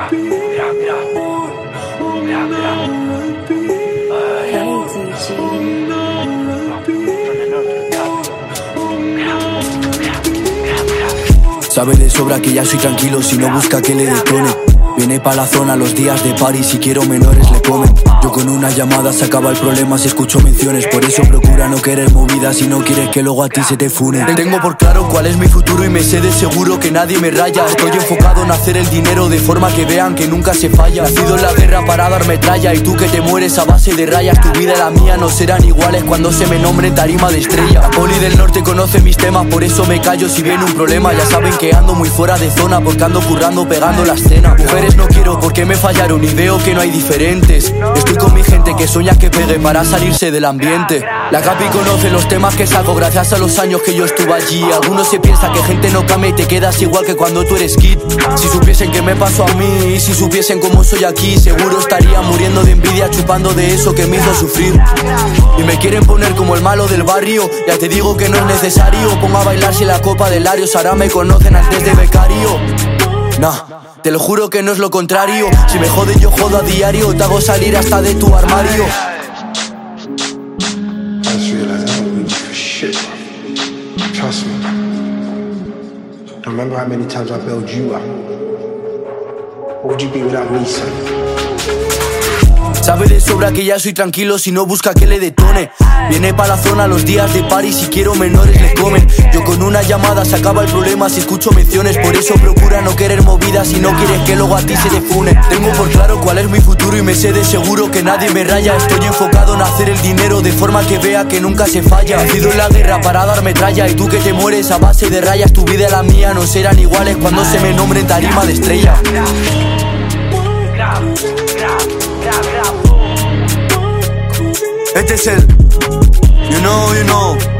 Sabe de sobra que ya soy tranquilo si no busca que le detone. Viene pa' la zona los días de party, si quiero menores le comen. Yo con una llamada se acaba el problema si escucho menciones. Por eso procura no querer movidas si no quieres que luego a ti se te funen. Tengo por claro cuál es mi futuro y me sé de seguro que nadie me raya. Estoy enfocado en hacer el dinero de forma que vean que nunca se falla. Nacido en la guerra para darme tralla y tú que te mueres a base de rayas. Tu vida y la mía no serán iguales cuando se me nombre en tarima de estrella. La poli del norte conoce mis temas, por eso me callo si viene un problema. Ya saben que ando muy fuera de zona porque ando currando pegando la escena. Mujeres no quiero porque me fallaron y veo que no hay diferentes. Estoy con mi gente que sueña que pegue para salirse del ambiente. La Capi conoce los temas que saco gracias a los años que yo estuve allí. Algunos se piensan que gente no cambia y te quedas igual que cuando tú eres kid. Si supiesen qué me pasó a mí y si supiesen cómo soy aquí, seguro estaría muriendo de envidia chupando de eso que me hizo sufrir. Y me quieren poner como el malo del barrio, ya te digo que no es necesario. Pongo a bailar si la copa de Larios, ahora me conocen antes de becario. Nah, te lo juro que no es lo contrario. Si me jode yo jodo a diario, te hago salir hasta de tu armario. Trust me. I remember how many times I bailed you out. What would you be without me, son? Sabe de sobra que ya soy tranquilo si no busca que le detone. Viene pa' la zona los días de party, si quiero menores le comen. Yo con una llamada se acaba el problema si escucho menciones. Por eso procura no querer movidas si no quieres que luego a ti se te fune. Tengo por claro cuál es mi futuro y me sé de seguro que nadie me raya. Estoy enfocado en hacer el dinero de forma que vea que nunca se falla. Nacido en la guerra para darme tralla y tú que te mueres a base de rayas. Tu vida y la mía no serán iguales cuando se me nombre en tarima de estrella. Este es el You know